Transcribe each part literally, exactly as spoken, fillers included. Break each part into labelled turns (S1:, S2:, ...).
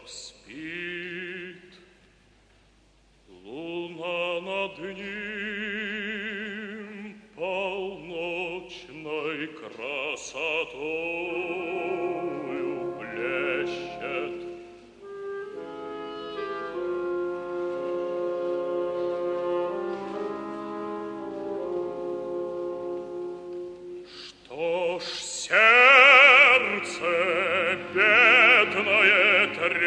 S1: спит. Луна над ним полночной красотою блещет. Что ж сердце бедное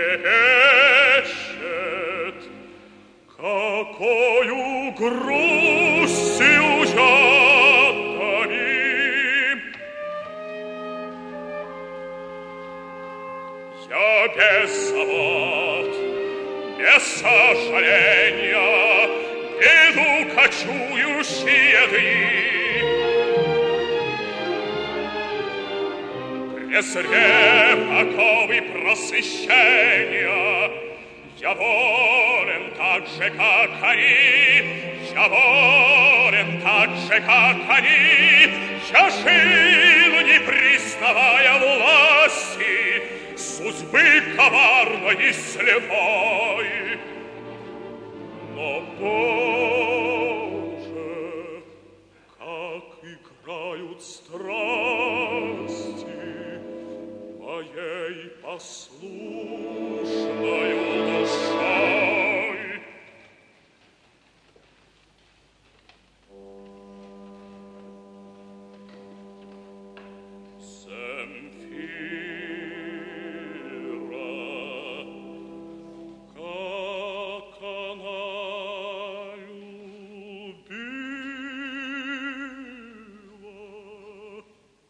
S1: трепещет, какою грустью я томим. Я без забот, без сожаления иду кочующие дни. Презрев оковы просвещения, я волен так же, как они, я волен так же, как они. Я жил, не признавая власти судьбы коварной и слепой. Но, Боже, как играют страсти моей послушною душой. Земфира, как она любила.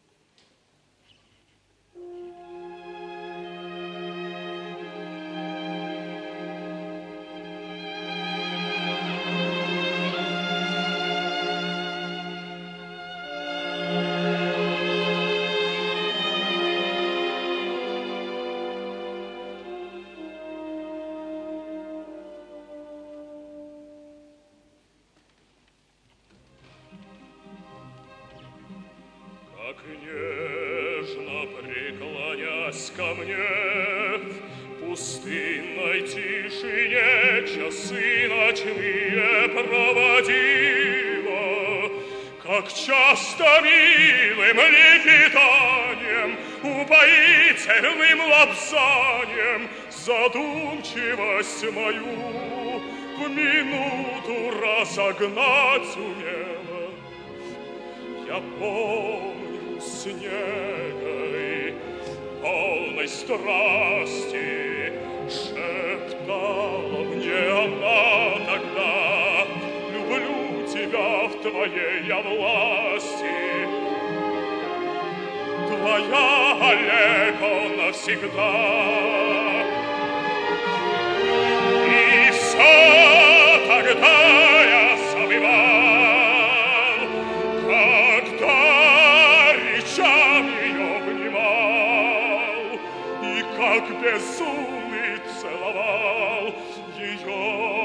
S1: Как нежно преклонясь ко мне в пустынной тишине часы ночные проводила, как часто милым лепетанием, упоительным лапсанием задумчивость мою в минуту разогнать умела. Я помню с негой, полной страсти, шептала мне она тогда: люблю тебя в твоей я власти. Твоя Олеко навсегда. И все тогда я забывал, когда речам ее внимал, и как безумный целовал ее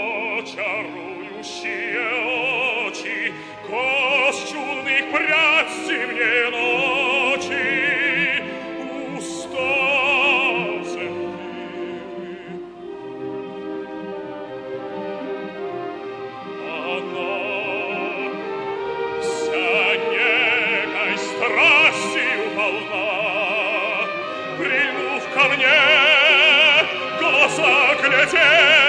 S1: чарующие очи, кость чудных прядь зимней ночи, уста Земфиры. Она вся некой страстью полна, прильнув ко мне, глаза глядеть